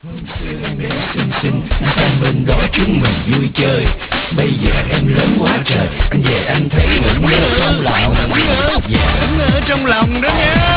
Xưa em bé xinh xinh, anh sang bên đó chúng mình vui chơi. Bây giờ em lớn quá trời, anh về anh thấy vẫn nhớ trong lòng. Vẫn ở trong lòng đó nha.